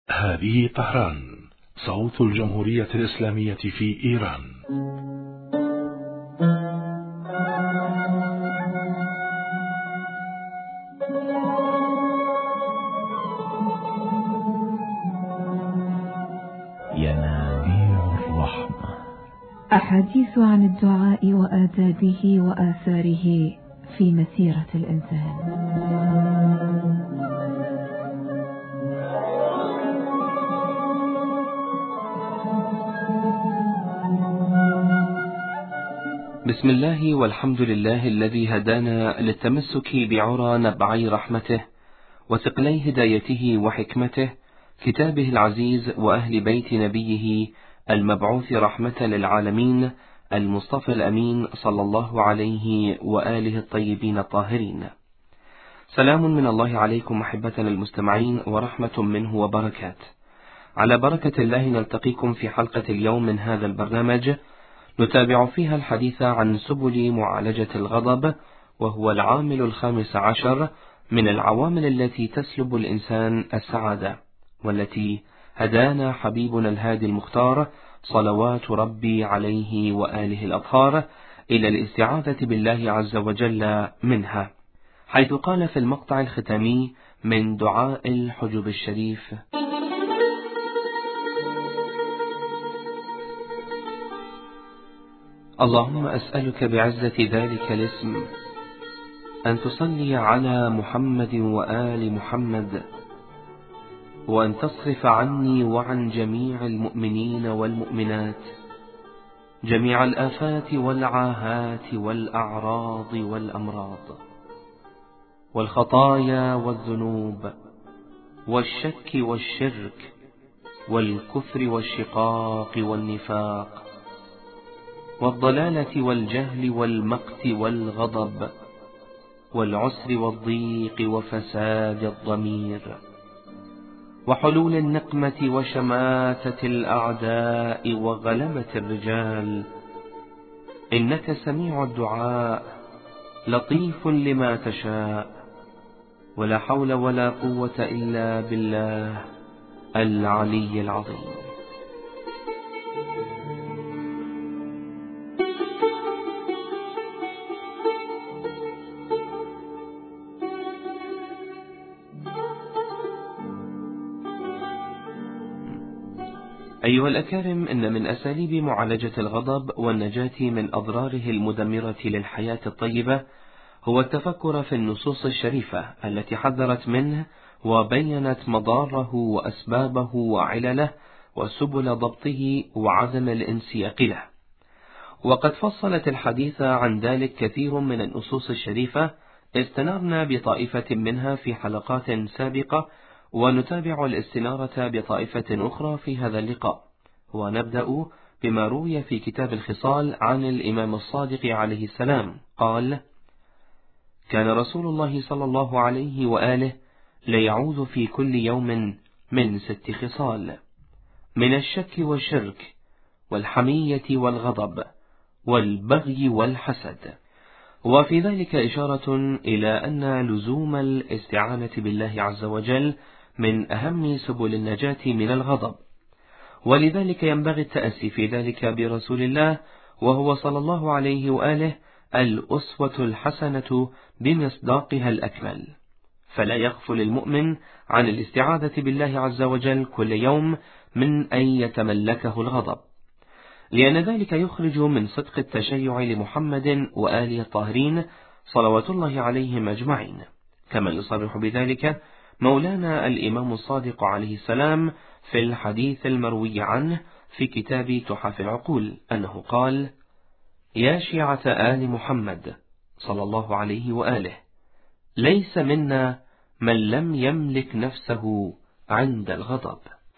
هذه طهران، صوت الجمهورية الإسلامية في إيران. ينابيع الرحمة، أحاديث عن الدعاء وآدابه وآثاره في مسيرة الإنسان. بسم الله والحمد لله الذي هدانا للتمسك بعرى نبعي رحمته وثقلي هدايته وحكمته، كتابه العزيز وأهل بيت نبيه المبعوث رحمة للعالمين، المصطفى الأمين صلى الله عليه وآله الطيبين الطاهرين. سلام من الله عليكم أحبتنا المستمعين، ورحمة منه وبركات. على بركة الله نلتقيكم في حلقة اليوم من هذا البرنامج، نتابع فيها الحديث عن سبل معالجة الغضب، وهو العامل 15 من العوامل التي تسلب الإنسان السعادة، والتي هدانا حبيبنا الهادي المختار صلوات ربي عليه وآله الأطهار إلى الاستعاذة بالله عز وجل منها، حيث قال في المقطع الختامي من دعاء الحجب الشريف: اللهم أسألك بعزة ذلك الاسم أن تصلي على محمد وآل محمد، وأن تصرف عني وعن جميع المؤمنين والمؤمنات جميع الآفات والعاهات والأعراض والأمراض والخطايا والذنوب والشك والشرك والكفر والشقاق والنفاق والضلالة والجهل والمقت والغضب والعسر والضيق وفساد الضمير وحلول النقمة وشماتة الأعداء وغلبة الرجال، إنك سميع الدعاء لطيف لما تشاء، ولا حول ولا قوة إلا بالله العلي العظيم. أيها الأكارم، إن من أساليب معالجة الغضب والنجاة من أضراره المدمرة للحياة الطيبة هو التفكر في النصوص الشريفة التي حذرت منه وبينت مضاره وأسبابه وعلله وسبل ضبطه وعدم الانسياق له. وقد فصلت الحديث عن ذلك كثير من النصوص الشريفة، استنرنا بطائفة منها في حلقات سابقة، ونتابع الاستنارة بطائفة أخرى في هذا اللقاء. ونبدأ بما روي في كتاب الخصال عن الإمام الصادق عليه السلام قال: كان رسول الله صلى الله عليه وآله ليعوذ في كل يوم من 6 خصال: من الشك والشرك والحمية والغضب والبغي والحسد. وفي ذلك إشارة إلى أن لزوم الاستعانة بالله عز وجل من أهم سبل النجاة من الغضب، ولذلك ينبغي التأسي في ذلك برسول الله، وهو صلى الله عليه وآله الأسوة الحسنة بمصداقها الأكمل. فلا يغفل المؤمن عن الاستعاذة بالله عز وجل كل يوم من أن يتملكه الغضب، لأن ذلك يخرج من صدق التشيع لمحمد وآله الطاهرين صلوات الله عليهم أجمعين، كما يصرح بذلك مولانا الإمام الصادق عليه السلام في الحديث المروي عنه في كتاب تحف العقول أنه قال: يا شيعة آل محمد صلى الله عليه وآله، ليس منا من لم يملك نفسه عند الغضب.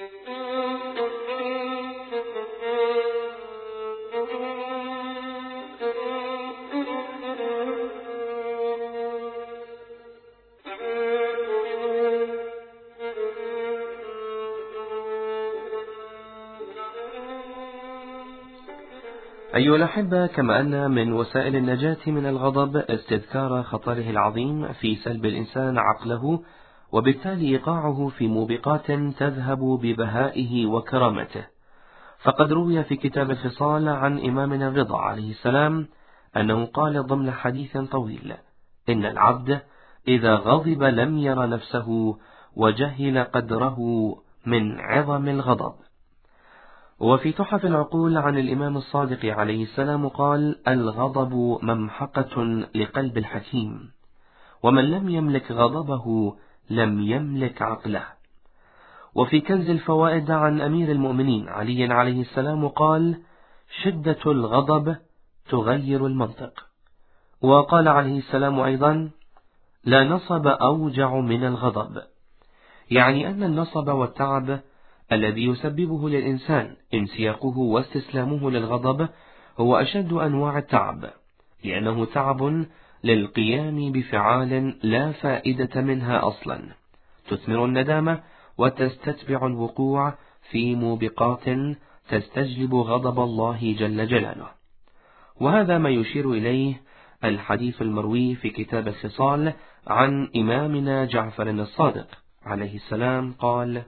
أيها الأحبة، كما أن من وسائل النجاة من الغضب استذكار خطره العظيم في سلب الإنسان عقله وبالتالي إيقاعه في موبقات تذهب ببهائه وكرامته. فقد روي في كتاب الخصال عن إمامنا الرضا عليه السلام أنه قال ضمن حديث طويل: إن العبد إذا غضب لم ير نفسه وجهل قدره من عظم الغضب. وفي تحف العقول عن الإمام الصادق عليه السلام قال: الغضب ممحقة لقلب الحكيم، ومن لم يملك غضبه لم يملك عقله. وفي كنز الفوائد عن أمير المؤمنين علي عليه السلام قال: شدة الغضب تغير المنطق. وقال عليه السلام أيضا: لا نصب أوجع من الغضب، يعني أن النصب والتعب الذي يسببه للإنسان انسياقه واستسلامه للغضب هو أشد أنواع التعب، لأنه تعب للقيام بفعال لا فائدة منها أصلا، تثمر الندامة وتستتبع الوقوع في موبقات تستجلب غضب الله جل جلاله. وهذا ما يشير إليه الحديث المروي في كتاب الخصال عن إمامنا جعفر الصادق عليه السلام قال: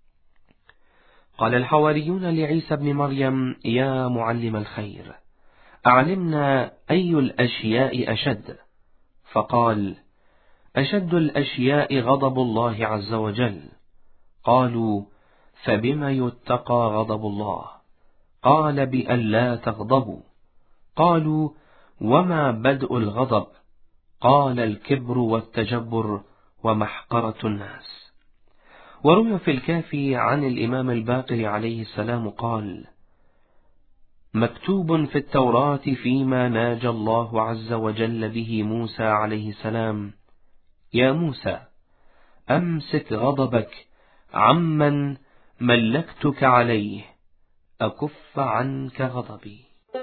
قال الحواريون لعيسى بن مريم: يا معلم الخير، أعلمنا أي الأشياء أشد؟ فقال: أشد الأشياء غضب الله عز وجل. قالوا: فبما يتقى غضب الله؟ قال: بأن لا تغضبوا. قالوا: وما بدء الغضب؟ قال: الكبر والتجبر ومحقرة الناس. وروي في الكافي عن الإمام الباقر عليه السلام قال: مكتوب في التوراة فيما ناجى الله عز وجل به موسى عليه السلام: يا موسى، أمسك غضبك عمن ملكتك عليه، أكف عنك غضبي.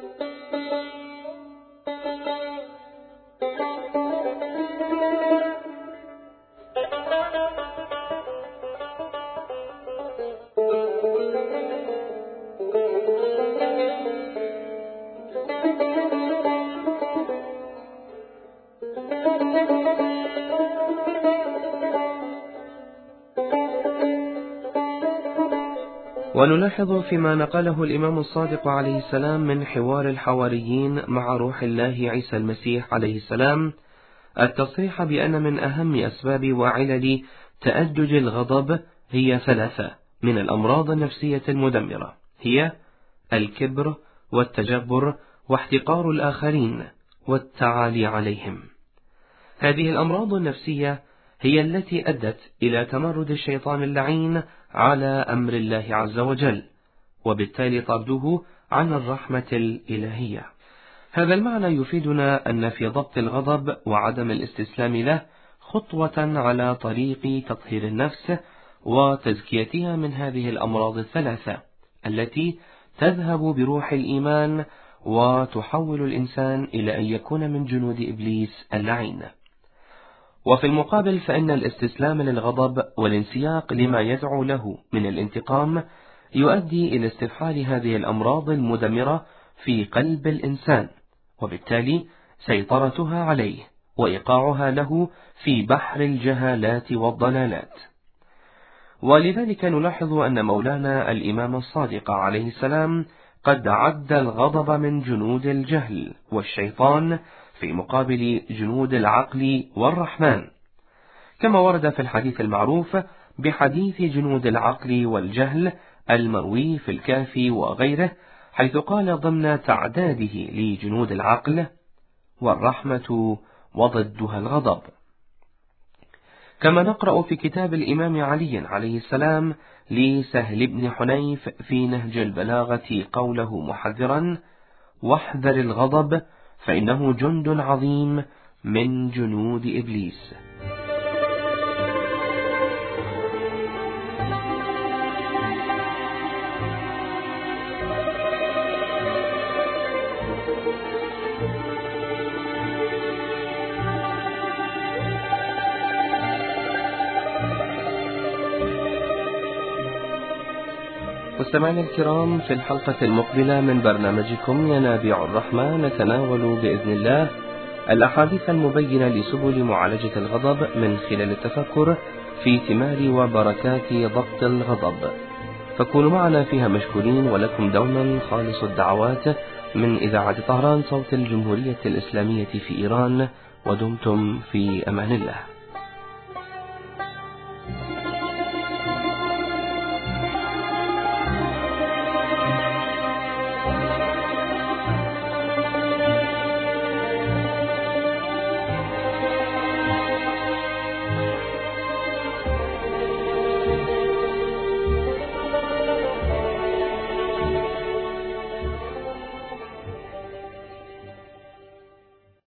ونلاحظ فيما نقله الإمام الصادق عليه السلام من حوار الحواريين مع روح الله عيسى المسيح عليه السلام التصريح بأن من أهم أسباب وعلل تأجج الغضب هي ثلاثة من الأمراض النفسية المدمرة، هي الكبر والتجبر واحتقار الآخرين والتعالي عليهم. هذه الأمراض النفسية هي التي أدت إلى تمرد الشيطان اللعين على أمر الله عز وجل، وبالتالي طرده عن الرحمة الإلهية. هذا المعنى يفيدنا أن في ضبط الغضب وعدم الاستسلام له خطوة على طريق تطهير النفس وتزكيتها من هذه الأمراض الثلاثة التي تذهب بروح الإيمان وتحول الإنسان إلى أن يكون من جنود إبليس اللعين. وفي المقابل فإن الاستسلام للغضب والانسياق لما يدعو له من الانتقام يؤدي إلى استفحال هذه الأمراض المدمرة في قلب الإنسان، وبالتالي سيطرتها عليه وإيقاعها له في بحر الجهالات والضلالات. ولذلك نلاحظ أن مولانا الإمام الصادق عليه السلام قد عد الغضب من جنود الجهل والشيطان في مقابل جنود العقل والرحمن، كما ورد في الحديث المعروف بحديث جنود العقل والجهل المروي في الكافي وغيره، حيث قال ضمن تعداده لجنود العقل: والرحمة وضدها الغضب. كما نقرأ في كتاب الإمام علي عليه السلام لسهل بن حنيف في نهج البلاغة قوله محذرا: واحذر الغضب فإنه جند عظيم من جنود إبليس. مستمعينا الكرام، في الحلقة المقبلة من برنامجكم ينابيع الرحمة نتناول بإذن الله الأحاديث المبينة لسبل معالجة الغضب من خلال التفكر في ثمار وبركات ضبط الغضب، فكونوا معنا فيها مشكورين، ولكم دوما خالص الدعوات من إذاعة طهران صوت الجمهورية الإسلامية في إيران، ودمتم في أمان الله.